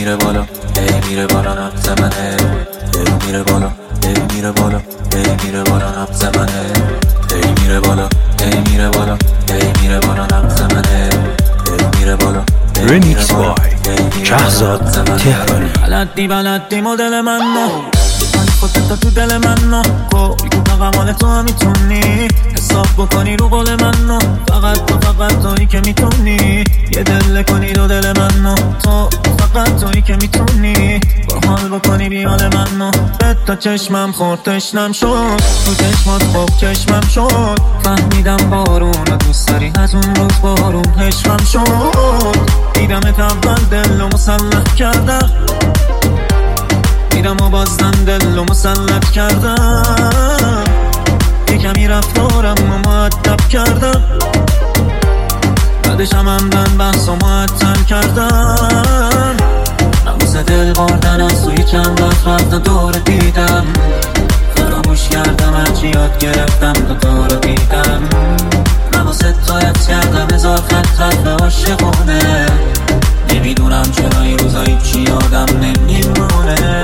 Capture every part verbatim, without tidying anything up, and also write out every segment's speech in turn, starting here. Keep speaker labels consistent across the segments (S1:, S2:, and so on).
S1: میره بالا ای میره بالا نبض منه ای میره بالا ای میره بالا ای میره بالا نبض منه ای میره بالا ای میره بالا ای میره بالا نبض منه ای میره بالا
S2: رمیکس بای شهزاد تهرانی.
S1: بلدی بلدی مدل من نو خودت تو دل من نو کلی تو قمال تو هم میتونی حساب بکنی رو قول من نو فقط تو فقط تویی که میتونی یه دل کنی دو دل من نو تو فقط تویی که میتونی با حال بکنی بیال من نو تا چشمم خورد تشنم شد تو چشمات خوب چشمم شد فهمیدم بارون دوست داری از اون روز بارون عشقم شد دیدمت اول دل و مسلح کردم دیدم و بازدم دل و مسلط کردم یه کمی رفتارم و معدب کردم بعدش هم همدن بحث و معطل کردم نموز دل بردن از توی چند وقت رفتم دور دیدم فراموش کردم هرچی یاد گرفتم تا دور دیدم نموز تو حفظ کردم هزار خط خط به عاشقونه نمیدونم چرا این روزایی چی یادم نمیمونه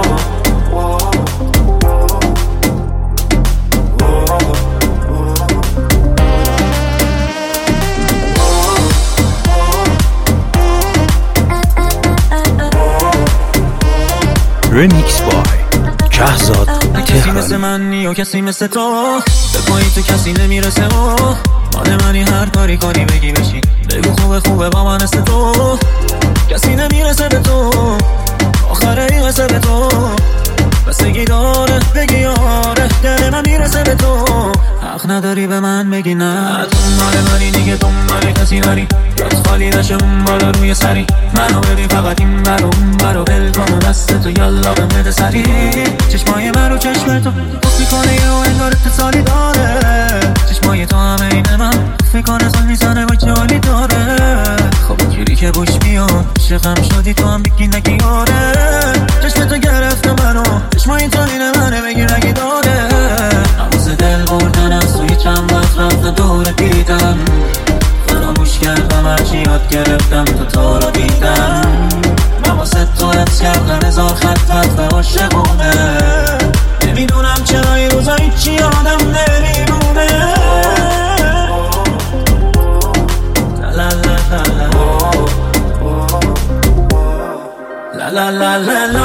S2: رمیکس بای شهزاد
S1: کسی مثل منی و کسی مثل تو به پایی تو کسی نمیرسه و مال منی هر کاری کنی بگی بشی بگو خوبه خوبه با من است تو کسی نمیرسه به تو آخره این قصه به تو بسگی داره بگی آره دل من میرسه به تو حق نداری به من بگی نه دنبال منی دیگه دنبال کسی نری جات خالی نشه اون بالا روی سری منو ببین فقط این برو اون برو بل کن و دست تو یالا به مده سری چشمای من رو چشم تو خوف میکنه یه و انگار اتصالی داره چشمای تو همه اینه من خوف میکنه سال میزنه و جالی داره خب اینجوری که بوش میاد شقم شدی تو هم بگی نگی آره چشم تو گرفته منو چشمای تو اینه منه بگی نگی داره نموز دل بردن از توی چند وقت رفت دور دیدم فراموش کردم هرچی یاد گرفتم تو تو رو دیدم من واسه تو حفظ کردم هزار خط خط به عاشقونه نمیدونم چرا این روزا هیچی یادم نمیمونه لا لا لا لا لا لا لا لا